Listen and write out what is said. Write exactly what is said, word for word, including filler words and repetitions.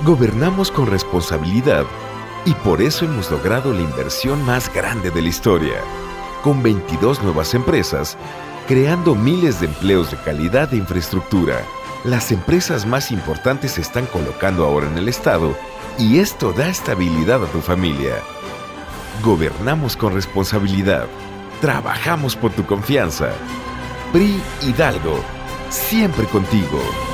Gobernamos con responsabilidad y por eso hemos logrado la inversión más grande de la historia, con veintidós nuevas empresas, creando miles de empleos de calidad e infraestructura. Las empresas más importantes se están colocando ahora en el estado y esto da estabilidad a tu familia. Gobernamos con responsabilidad. Trabajamos por tu confianza. P R I Hidalgo, siempre contigo.